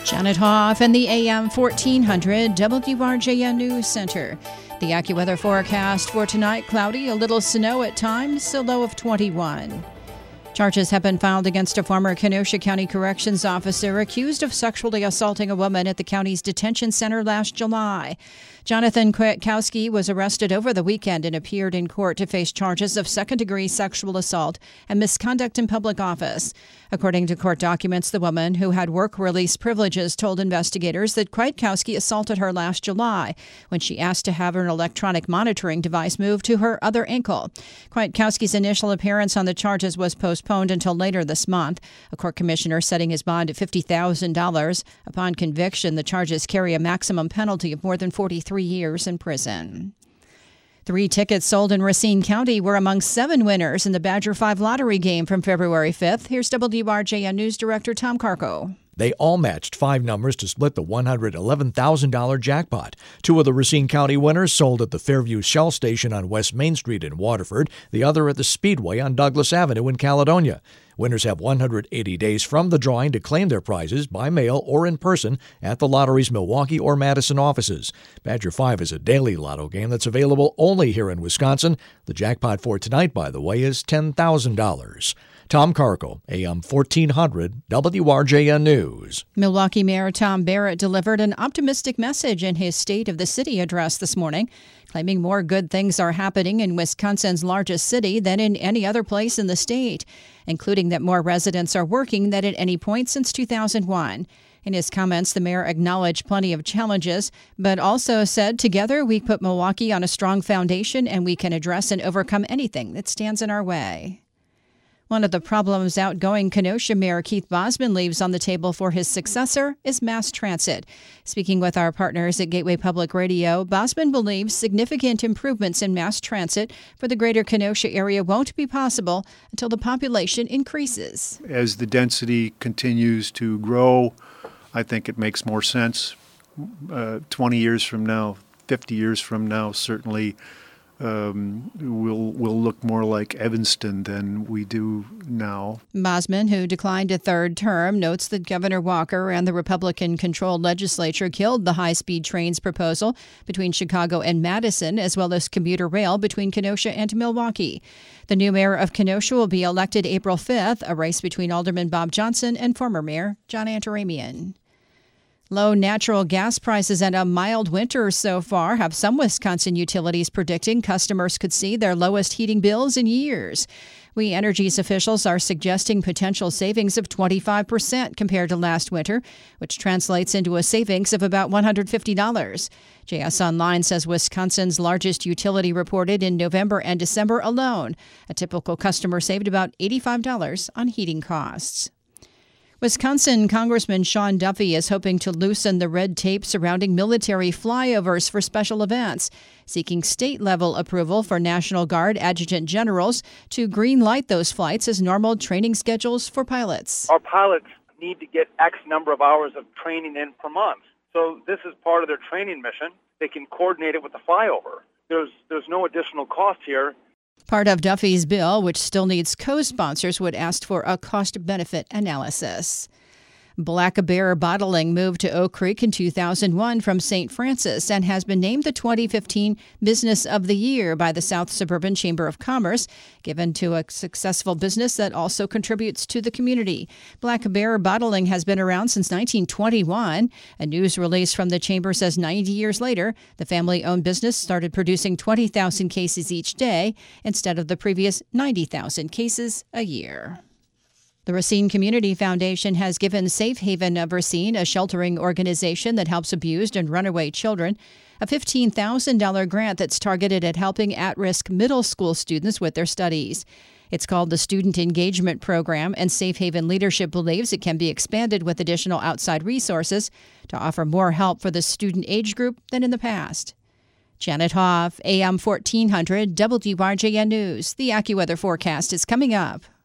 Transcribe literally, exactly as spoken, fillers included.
Janet Hoff in the A M fourteen hundred W R J N News Center. The AccuWeather forecast for tonight: cloudy, a little snow at times, a low of twenty-one. Charges have been filed against a former Kenosha County Corrections officer accused of sexually assaulting a woman at the county's detention center last July. Jonathan Kwiatkowski was arrested over the weekend and appeared in court to face charges of second-degree sexual assault and misconduct in public office. According to court documents, the woman, who had work release privileges, told investigators that Kwiatkowski assaulted her last July when she asked to have an electronic monitoring device moved to her other ankle. Kwiatkowski's initial appearance on the charges was postponed until later this month, a court commissioner setting his bond at fifty thousand dollars. Upon conviction, the charges carry a maximum penalty of more than forty-three years in prison. Three tickets sold in Racine County were among seven winners in the Badger five lottery game from February fifth. Here's W R J N News Director Tom Carco. They all matched five numbers to split the one hundred eleven thousand dollars jackpot. Two of the Racine County winners sold at the Fairview Shell Station on West Main Street in Waterford, the other at the Speedway on Douglas Avenue in Caledonia. Winners have one hundred eighty days from the drawing to claim their prizes by mail or in person at the lottery's Milwaukee or Madison offices. Badger five is a daily lotto game that's available only here in Wisconsin. The jackpot for tonight, by the way, is ten thousand dollars. Tom Carco, A M fourteen hundred, W R J N News. Milwaukee Mayor Tom Barrett delivered an optimistic message in his State of the City address this morning, claiming more good things are happening in Wisconsin's largest city than in any other place in the state, including that more residents are working than at any point since two thousand one. In his comments, the mayor acknowledged plenty of challenges, but also said, "Together we put Milwaukee on a strong foundation and we can address and overcome anything that stands in our way." One of the problems outgoing Kenosha Mayor Keith Bosman leaves on the table for his successor is mass transit. Speaking with our partners at Gateway Public Radio, Bosman believes significant improvements in mass transit for the greater Kenosha area won't be possible until the population increases. As the density continues to grow, I think it makes more sense. Uh, twenty years from now, fifty years from now, certainly Um, will will look more like Evanston than we do now. Bosman, who declined a third term, notes that Governor Walker and the Republican-controlled legislature killed the high-speed trains proposal between Chicago and Madison, as well as commuter rail between Kenosha and Milwaukee. The new mayor of Kenosha will be elected April fifth, a race between Alderman Bob Johnson and former mayor John Antaramian. Low natural gas prices and a mild winter so far have some Wisconsin utilities predicting customers could see their lowest heating bills in years. We Energies officials are suggesting potential savings of twenty-five percent compared to last winter, which translates into a savings of about one hundred fifty dollars. J S Online says Wisconsin's largest utility reported in November and December alone. A typical customer saved about eighty-five dollars on heating costs. Wisconsin Congressman Sean Duffy is hoping to loosen the red tape surrounding military flyovers for special events, seeking state-level approval for National Guard adjutant generals to green-light those flights as normal training schedules for pilots. Our pilots need to get X number of hours of training in per month. So this is part of their training mission. They can coordinate it with the flyover. There's there's no additional cost here. Part of Duffy's bill, which still needs co-sponsors, would ask for a cost-benefit analysis. Black Bear Bottling moved to Oak Creek in two thousand one from Saint Francis and has been named the twenty fifteen Business of the Year by the South Suburban Chamber of Commerce, given to a successful business that also contributes to the community. Black Bear Bottling has been around since nineteen twenty-one. A news release from the chamber says ninety years later, the family-owned business started producing twenty thousand cases each day instead of the previous ninety thousand cases a year. The Racine Community Foundation has given Safe Haven of Racine, a sheltering organization that helps abused and runaway children, a fifteen thousand dollars grant that's targeted at helping at-risk middle school students with their studies. It's called the Student Engagement Program, and Safe Haven Leadership believes it can be expanded with additional outside resources to offer more help for the student age group than in the past. Janet Hoff, A M fourteen hundred, W R J N News. The AccuWeather forecast is coming up.